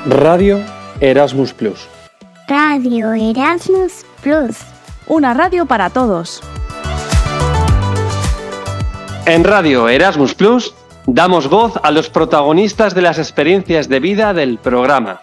Radio Erasmus Plus. Radio Erasmus Plus. Una radio para todos. En Radio Erasmus Plus damos voz a los protagonistas de las experiencias de vida del programa.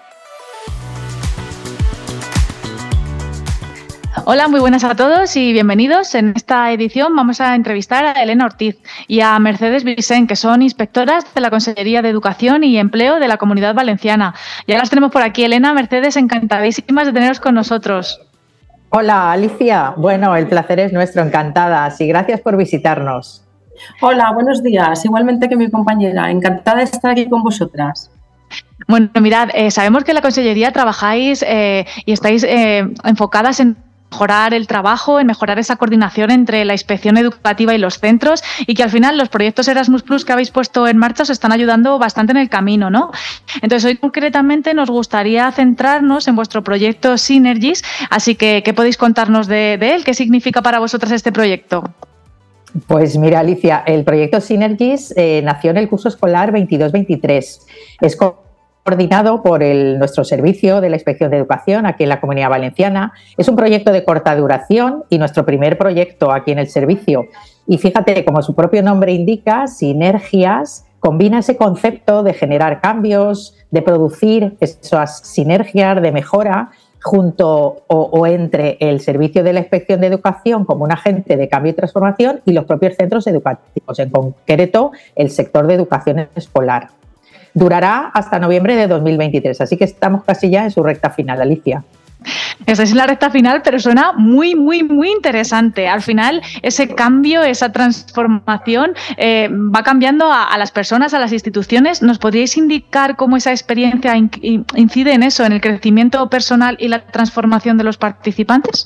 Hola, muy buenas a todos y bienvenidos. En esta edición vamos a entrevistar a Elena Ortiz y a Mercedes Vicent, que son inspectoras de la Consellería de Educación y Empleo de la Comunidad Valenciana. Ya las tenemos por aquí. Elena, Mercedes, encantadísimas de teneros con nosotros. Hola, Alicia. Bueno, el placer es nuestro, encantadas, y gracias por visitarnos. Hola, buenos días. Igualmente que mi compañera, encantada de estar aquí con vosotras. Bueno, mirad, sabemos que en la Consellería trabajáis y estáis enfocadas en mejorar el trabajo, en mejorar esa coordinación entre la inspección educativa y los centros, y que al final los proyectos Erasmus Plus que habéis puesto en marcha os están ayudando bastante en el camino, ¿no? Entonces, hoy concretamente nos gustaría centrarnos en vuestro proyecto Synergies, así que ¿qué podéis contarnos de él? ¿Qué significa para vosotras este proyecto? Pues mira, Alicia, el proyecto Synergies nació en el curso escolar 22-23. Es coordinado por nuestro servicio de la Inspección de Educación aquí en la Comunidad Valenciana. Es un proyecto de corta duración y nuestro primer proyecto aquí en el servicio. Y fíjate, como su propio nombre indica, Sinergias combina ese concepto de generar cambios, de producir esas sinergias de mejora junto o entre el servicio de la Inspección de Educación como un agente de cambio y transformación y los propios centros educativos, en concreto el sector de educación escolar. Durará hasta noviembre de 2023, así que estamos casi ya en su recta final, Alicia. Estáis en la recta final, pero suena muy, muy, muy interesante. Al final, ese cambio, esa transformación va cambiando a las personas, a las instituciones. ¿Nos podríais indicar cómo esa experiencia incide en eso, en el crecimiento personal y la transformación de los participantes?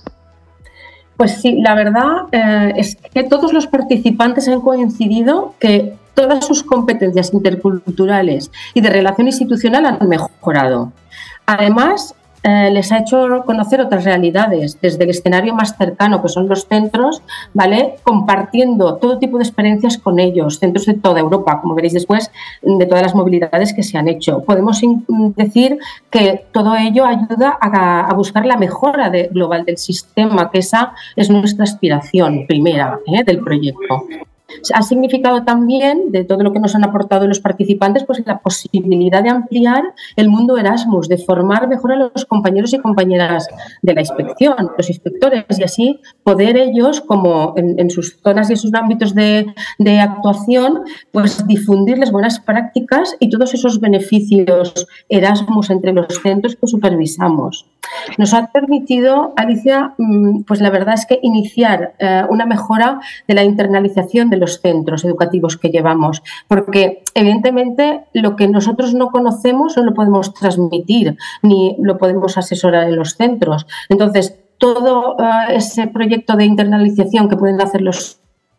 Pues sí, la verdad es que todos los participantes han coincidido que todas sus competencias interculturales y de relación institucional han mejorado. Además, les ha hecho conocer otras realidades desde el escenario más cercano, que son los centros, ¿vale? Compartiendo todo tipo de experiencias con ellos, centros de toda Europa, como veréis después, de todas las movilidades que se han hecho. Podemos decir que todo ello ayuda a buscar la mejora global del sistema, que esa es nuestra aspiración primera del proyecto. Ha significado también, de todo lo que nos han aportado los participantes, pues la posibilidad de ampliar el mundo Erasmus, de formar mejor a los compañeros y compañeras de la inspección, los inspectores, y así poder ellos, como en sus zonas y en sus ámbitos de actuación, pues difundirles buenas prácticas y todos esos beneficios Erasmus entre los centros que supervisamos. Nos ha permitido, Alicia, pues la verdad es que iniciar una mejora de la internalización de los centros educativos que llevamos, porque evidentemente lo que nosotros no conocemos no lo podemos transmitir ni lo podemos asesorar en los centros. Entonces, todo ese proyecto de internalización que pueden hacer los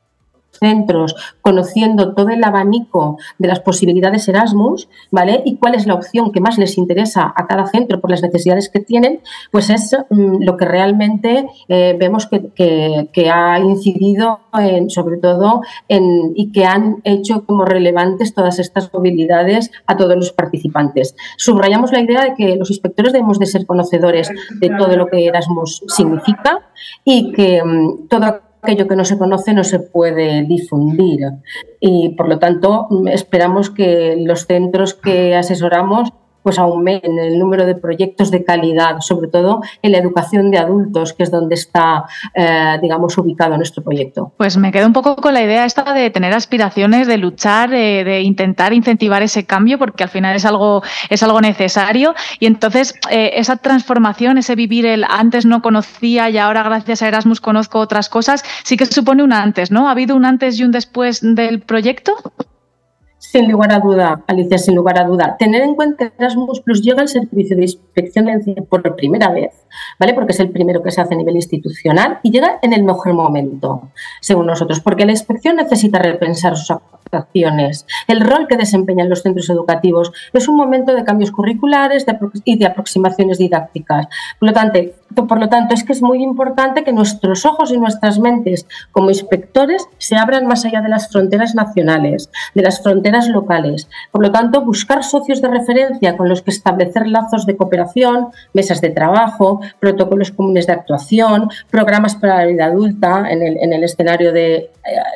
centros, conociendo todo el abanico de las posibilidades Erasmus, ¿vale? Y cuál es la opción que más les interesa a cada centro por las necesidades que tienen, pues es lo que realmente vemos que ha incidido sobre todo y que han hecho como relevantes todas estas movilidades a todos los participantes. Subrayamos la idea de que los inspectores debemos de ser conocedores de todo lo que Erasmus significa y que todo aquello que no se conoce no se puede difundir, y por lo tanto esperamos que los centros que asesoramos pues aumenten el número de proyectos de calidad, sobre todo en la educación de adultos, que es donde está, digamos, ubicado nuestro proyecto. Pues me quedo un poco con la idea esta de tener aspiraciones, de luchar, de intentar incentivar ese cambio, porque al final es algo necesario. Y entonces esa transformación, ese vivir el antes no conocía y ahora gracias a Erasmus conozco otras cosas, sí que supone un antes, ¿no? ¿Ha habido un antes y un después del proyecto? Sin lugar a duda, Alicia, sin lugar a duda. Tener en cuenta que Erasmus Plus llega al servicio de inspección por primera vez, ¿vale? Porque es el primero que se hace a nivel institucional y llega en el mejor momento, según nosotros, porque la inspección necesita repensar sus adaptaciones, el rol que desempeñan los centros educativos. Es un momento de cambios curriculares y de aproximaciones didácticas. Por lo tanto, es que es muy importante que nuestros ojos y nuestras mentes como inspectores se abran más allá de las fronteras nacionales, de las fronteras locales. Por lo tanto, buscar socios de referencia con los que establecer lazos de cooperación, mesas de trabajo, protocolos comunes de actuación, programas para la vida adulta en el escenario de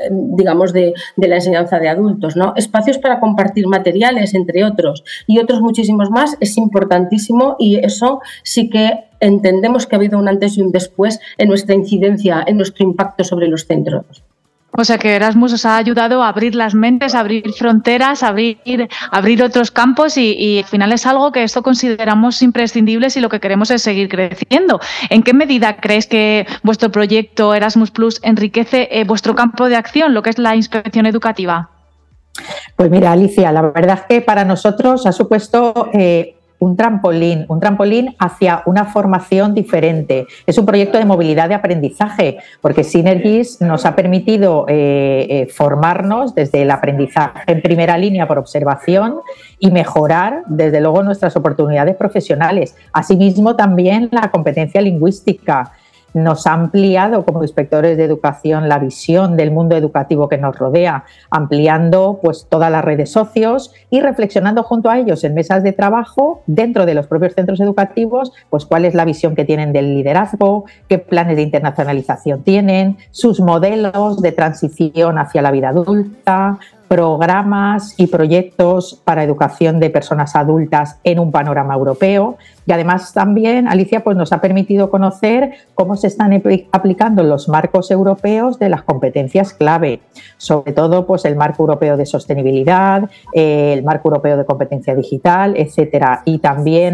la enseñanza de adultos, ¿no? Espacios para compartir materiales, entre otros, y otros muchísimos más, es importantísimo, y eso sí que entendemos que ha habido un antes y un después en nuestra incidencia, en nuestro impacto sobre los centros. O sea que Erasmus os ha ayudado a abrir las mentes, a abrir fronteras, a abrir otros campos y al final es algo que esto consideramos imprescindible si lo que queremos es seguir creciendo. ¿En qué medida crees que vuestro proyecto Erasmus Plus enriquece vuestro campo de acción, lo que es la inspección educativa? Pues mira, Alicia, la verdad es que para nosotros ha supuesto un trampolín hacia una formación diferente. Es un proyecto de movilidad de aprendizaje, porque Synergies nos ha permitido formarnos desde el aprendizaje en primera línea por observación y mejorar, desde luego, nuestras oportunidades profesionales. Asimismo, también la competencia lingüística. Nos ha ampliado como inspectores de educación la visión del mundo educativo que nos rodea, ampliando pues toda la red de socios y reflexionando junto a ellos en mesas de trabajo dentro de los propios centros educativos, pues cuál es la visión que tienen del liderazgo, qué planes de internacionalización tienen, sus modelos de transición hacia la vida adulta, programas y proyectos para educación de personas adultas en un panorama europeo. Y además también, Alicia, pues nos ha permitido conocer cómo se están aplicando los marcos europeos de las competencias clave, sobre todo pues el marco europeo de sostenibilidad, el marco europeo de competencia digital, etcétera. Y también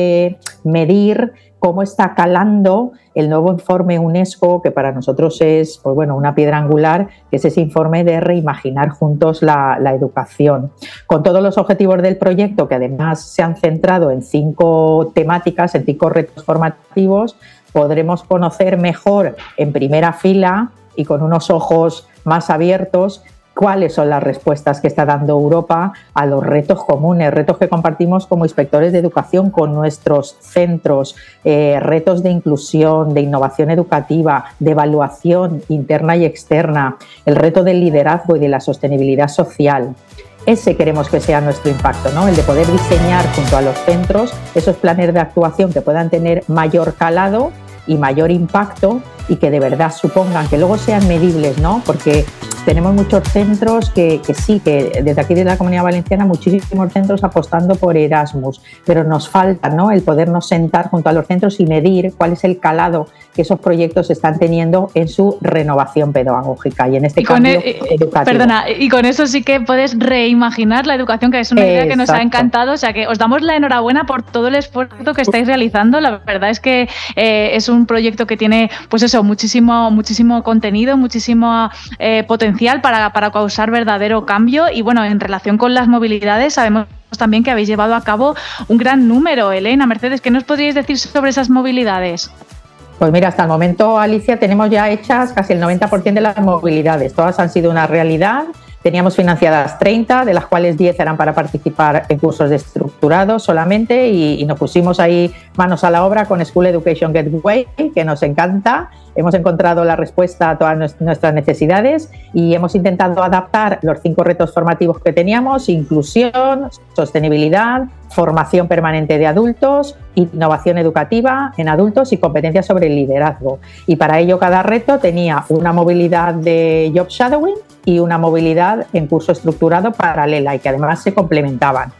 medir cómo está calando el nuevo informe UNESCO, que para nosotros es pues bueno, una piedra angular, que es ese informe de reimaginar juntos la educación. Con todos los objetivos del proyecto, que además se han centrado en 5 temáticas, en 5 retos formativos, podremos conocer mejor en primera fila y con unos ojos más abiertos cuáles son las respuestas que está dando Europa a los retos comunes, retos que compartimos como inspectores de educación con nuestros centros, retos de inclusión, de innovación educativa, de evaluación interna y externa, el reto del liderazgo y de la sostenibilidad social. Ese queremos que sea nuestro impacto, ¿no? El de poder diseñar junto a los centros esos planes de actuación que puedan tener mayor calado y mayor impacto y que de verdad supongan, que luego sean medibles, ¿no? Porque tenemos muchos centros que sí, que desde aquí, desde la Comunidad Valenciana, muchísimos centros apostando por Erasmus, pero nos falta, ¿no?, el podernos sentar junto a los centros y medir cuál es el calado que esos proyectos están teniendo en su renovación pedagógica y en este cambio educativo. Perdona, y con eso sí que puedes reimaginar la educación, que es una idea que nos ha encantado, o sea que os damos la enhorabuena por todo el esfuerzo que estáis realizando. La verdad es que es un proyecto que tiene, pues eso, muchísimo contenido, muchísimo potencial para causar verdadero cambio. Y bueno, en relación con las movilidades, sabemos también que habéis llevado a cabo un gran número. Elena, Mercedes, ¿qué nos podríais decir sobre esas movilidades? Pues mira, hasta el momento, Alicia, tenemos ya hechas casi el 90% de las movilidades. Todas han sido una realidad. Teníamos financiadas 30, de las cuales 10 eran para participar en cursos de estructurado solamente, y nos pusimos ahí manos a la obra con School Education Gateway, que nos encanta. Hemos encontrado la respuesta a todas nuestras necesidades y hemos intentado adaptar los 5 retos formativos que teníamos: inclusión, sostenibilidad, formación permanente de adultos, innovación educativa en adultos y competencias sobre el liderazgo. Y para ello cada reto tenía una movilidad de job shadowing y una movilidad en curso estructurado paralela, y que además se complementaban.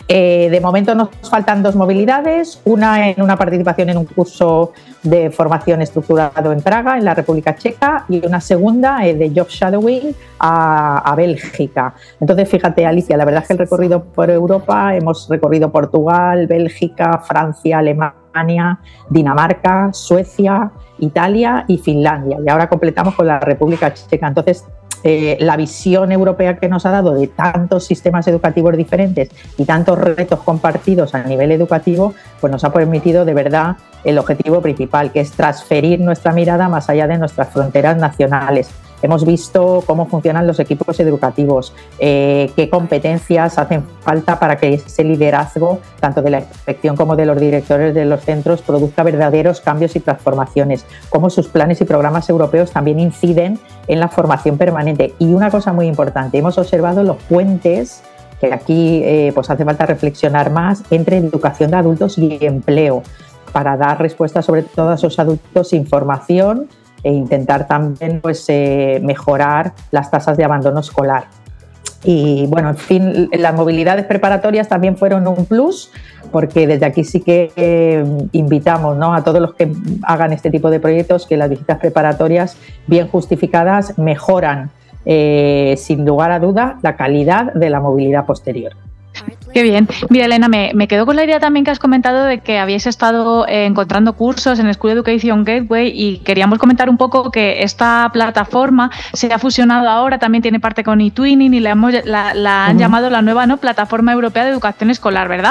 De momento nos faltan 2 movilidades, una en una participación en un curso de formación estructurado en Praga, en la República Checa, y una segunda de job shadowing a Bélgica. Entonces, fíjate, Alicia, la verdad es que el recorrido por Europa, hemos recorrido Portugal, Bélgica, Francia, Alemania, Dinamarca, Suecia, Italia y Finlandia, y ahora completamos con la República Checa. Entonces, la visión europea que nos ha dado de tantos sistemas educativos diferentes y tantos retos compartidos a nivel educativo, pues nos ha permitido de verdad el objetivo principal, que es transferir nuestra mirada más allá de nuestras fronteras nacionales. hemos visto cómo funcionan los equipos educativos, qué competencias hacen falta para que ese liderazgo, tanto de la inspección como de los directores de los centros, produzca verdaderos cambios y transformaciones, cómo sus planes y programas europeos también inciden en la formación permanente. Y una cosa muy importante, hemos observado los puentes, que aquí pues hace falta reflexionar más, entre educación de adultos y empleo, para dar respuesta sobre todo a esos adultos sin formación e intentar también pues, mejorar las tasas de abandono escolar. Y bueno, en fin, las movilidades preparatorias también fueron un plus, porque desde aquí sí que invitamos, ¿no?, a todos los que hagan este tipo de proyectos, que las visitas preparatorias bien justificadas mejoran sin lugar a duda la calidad de la movilidad posterior. Qué bien. Mira, Elena, me quedo con la idea también que has comentado de que habéis estado encontrando cursos en School Education Gateway, y queríamos comentar un poco que esta plataforma se ha fusionado ahora, también tiene parte con eTwinning, y la han llamado la nueva, ¿no?, Plataforma Europea de Educación Escolar, ¿verdad?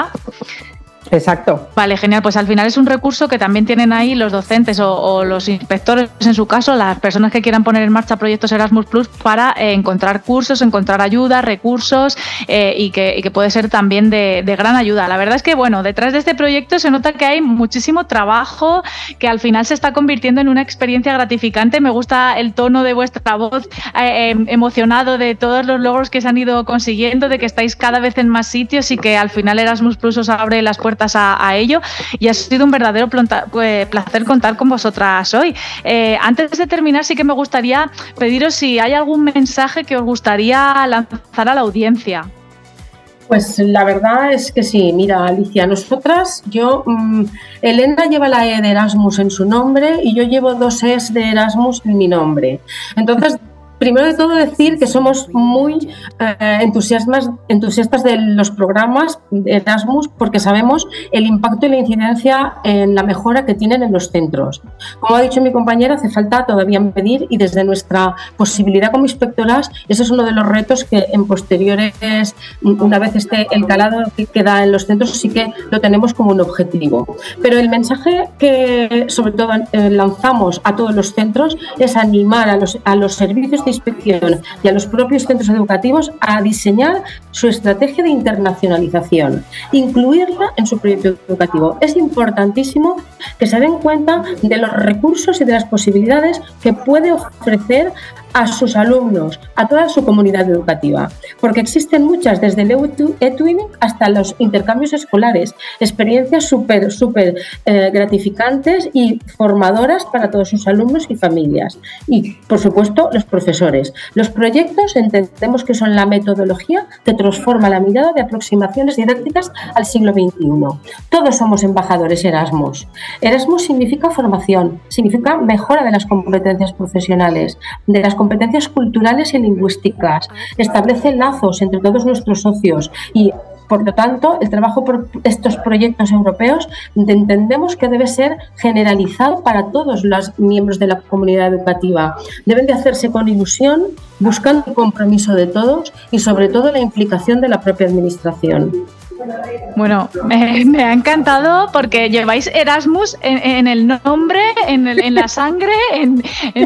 Exacto. Vale, genial. Pues al final es un recurso que también tienen ahí los docentes o los inspectores, en su caso, las personas que quieran poner en marcha proyectos Erasmus Plus, para encontrar cursos, encontrar ayuda, recursos, y que puede ser también de gran ayuda. La verdad es que, bueno, detrás de este proyecto se nota que hay muchísimo trabajo, que al final se está convirtiendo en una experiencia gratificante. Me gusta el tono de vuestra voz, emocionado de todos los logros que se han ido consiguiendo, de que estáis cada vez en más sitios y que al final Erasmus Plus os abre las puertas a ello, y ha sido un verdadero placer contar con vosotras hoy. Antes de terminar, sí que me gustaría pediros si hay algún mensaje que os gustaría lanzar a la audiencia. Pues la verdad es que sí. Mira, Alicia, nosotras, Elena lleva la E de Erasmus en su nombre y yo llevo 2 E's de Erasmus en mi nombre. Entonces, primero de todo decir que somos muy entusiastas de los programas de Erasmus, porque sabemos el impacto y la incidencia en la mejora que tienen en los centros. Como ha dicho mi compañera, hace falta todavía medir, y desde nuestra posibilidad como inspectoras, ese es uno de los retos que en posteriores, una vez esté el calado que queda en los centros, sí que lo tenemos como un objetivo. Pero el mensaje que sobre todo lanzamos a todos los centros es animar a los servicios de inspección y a los propios centros educativos a diseñar su estrategia de internacionalización, incluirla en su proyecto educativo. Es importantísimo que se den cuenta de los recursos y de las posibilidades que puede ofrecer a sus alumnos, a toda su comunidad educativa, porque existen muchas, desde el eTwinning hasta los intercambios escolares, experiencias súper gratificantes y formadoras para todos sus alumnos y familias. Y, por supuesto, los profesores. Los proyectos entendemos que son la metodología que transforma la mirada de aproximaciones didácticas al siglo XXI. Todos somos embajadores Erasmus. Erasmus significa formación, significa mejora de las competencias profesionales, de las competencias culturales y lingüísticas, establece lazos entre todos nuestros socios y, por lo tanto, el trabajo por estos proyectos europeos entendemos que debe ser generalizado para todos los miembros de la comunidad educativa. Deben de hacerse con ilusión, buscando el compromiso de todos y, sobre todo, la implicación de la propia administración. Bueno, me ha encantado porque lleváis Erasmus en el nombre, en la sangre, en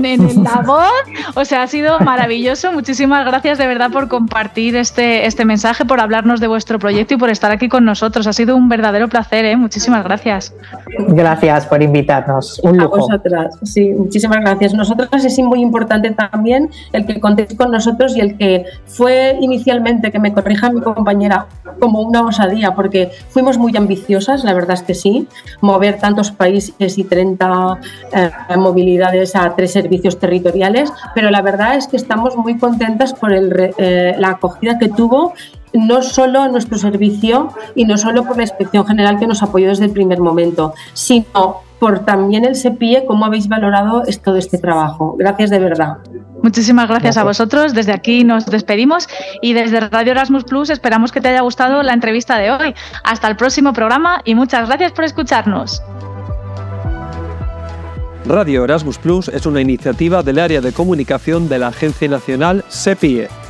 la voz. O sea, ha sido maravilloso. Muchísimas gracias de verdad por compartir este mensaje, por hablarnos de vuestro proyecto y por estar aquí con nosotros. Ha sido un verdadero placer, ¿eh? Muchísimas gracias. Gracias por invitarnos. Un lujo. A vosotras, sí, muchísimas gracias. Nosotras es muy importante también el que contéis con nosotros, y el que fue inicialmente, que me corrija mi compañera, como una osadía, porque fuimos muy ambiciosas, la verdad es que sí, mover tantos países y 30 movilidades a 3 servicios territoriales, pero la verdad es que estamos muy contentas por la acogida que tuvo, no solo en nuestro servicio y no solo por la Inspección General, que nos apoyó desde el primer momento, sino por también el SEPIE, cómo habéis valorado todo este trabajo. Gracias de verdad. Muchísimas gracias a vosotros. Desde aquí nos despedimos y desde Radio Erasmus Plus esperamos que te haya gustado la entrevista de hoy. Hasta el próximo programa y muchas gracias por escucharnos. Radio Erasmus Plus es una iniciativa del área de comunicación de la Agencia Nacional SEPIE.